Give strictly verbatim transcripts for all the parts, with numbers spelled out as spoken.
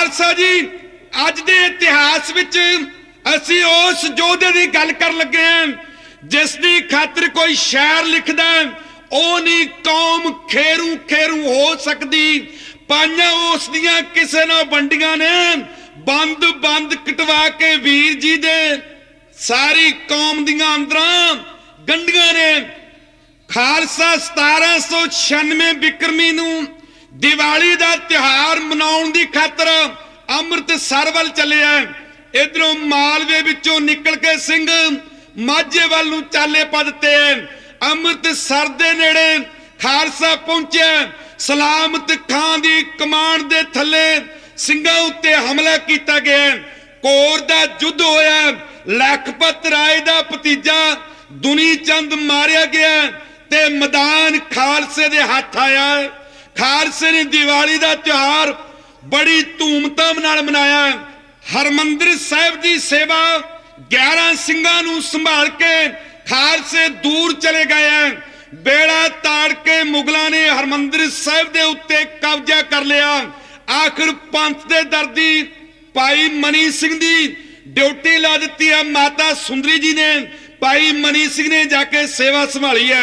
खालसा जी अज दे इतिहास विच असीं उस योधे दी गल कर लगे हैं जिस दी खातिर कोई शायर लिखदा ओ नहीं कौम खेरू खेरू हो सकदी। पाइयां उस दियां किसे नाल वंडियां ने बंद बंद कटवा के वीर जी दे सारी कौम दियां अंदरां गंढियां ने। खालसा सतारा सौ छियानवे बिक्रमी नूं दिवाली दा त्योहार मनाउण दी खातर अमृतसर वल चलिया। इधरों मालवे विचों निकल के सिंह माझे वल नूं चाले पा दित्ते। अमृतसर दे नेड़े खालसा पहुंचा। सलामत खां दी कमान दे थले ਸਿੰਘਾਂ उत्ते हमला किया गया। कोर दा युद्ध होया। लखपत राय दा भतीजा दुनी चंद मारिया गया ते मैदान खालसे दे हाथ आया। खालसे ने दिवाली दा त्योहार बड़ी धूमधाम नाल मनाया। हरमंदिर साहिब दी सेवा ग्यारह सिंघां नूं संभाल के खालसे दूर चले गए। बेड़ा ताड़ के मुगलों ने हरमंदिर साहिब दे उत्ते कब्जा कर लिया। आखिर पंथ दे दर्दी भाई मनी सिंह दी ड्यूटी ला दी है। माता सुंदरी जी ने भाई मनी सिंह ने जाके सेवा संभाली है।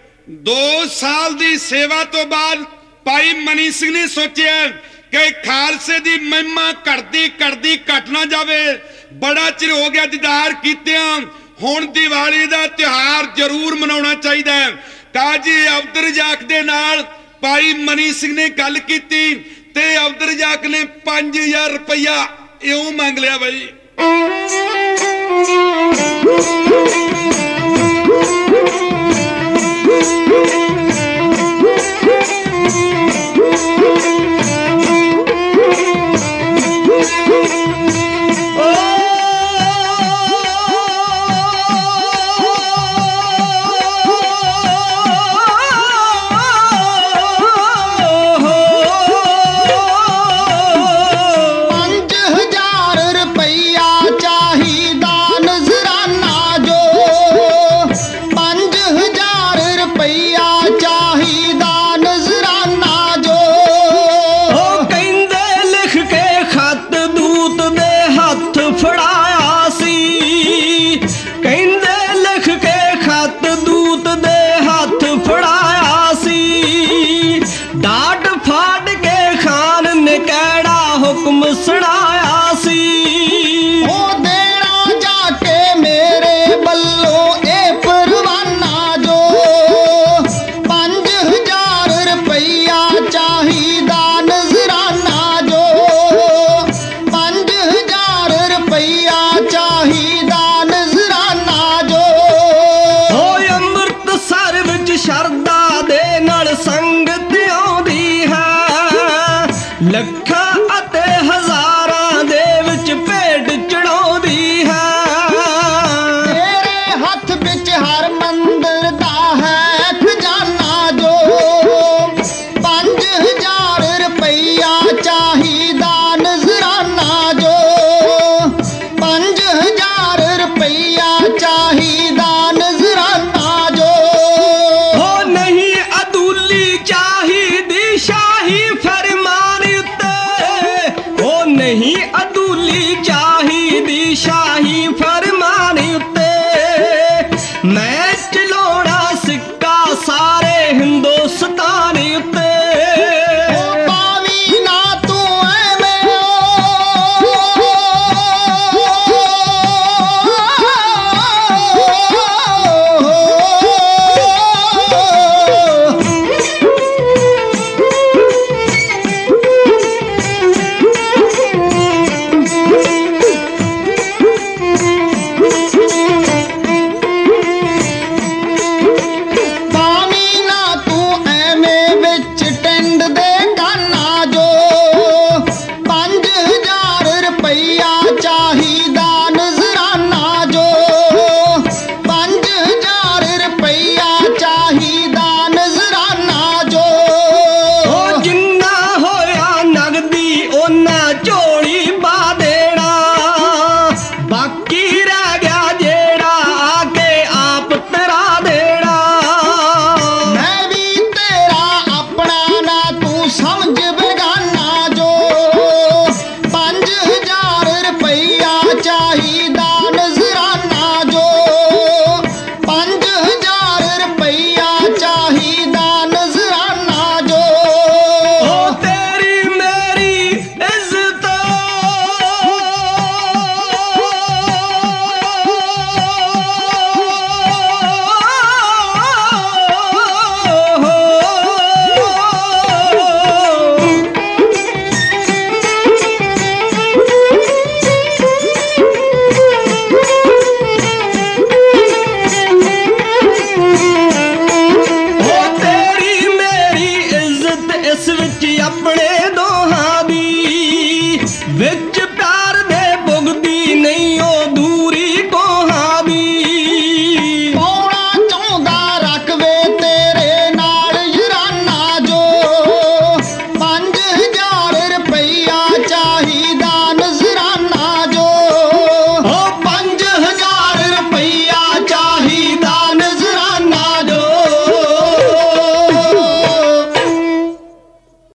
दो साल दी सेवा तो बाद भाई मनी सिंह ने सोचा कि खालसे दी महिमा घटदी घटदी घट ना जावे। बड़ा चिर हो गया दीदार कीतियां, हुण दिवाली दा त्योहार जरूर मनाउणा चाहीदा है। काजी अब्दुल रज़ाक दे नाल भाई मनी सिंह ने गल कीती ते अब्दुल रज़ाक ने पांच हजार रुपया इउं मंग लिया। बई नहीं अदूली चाहिदी शाही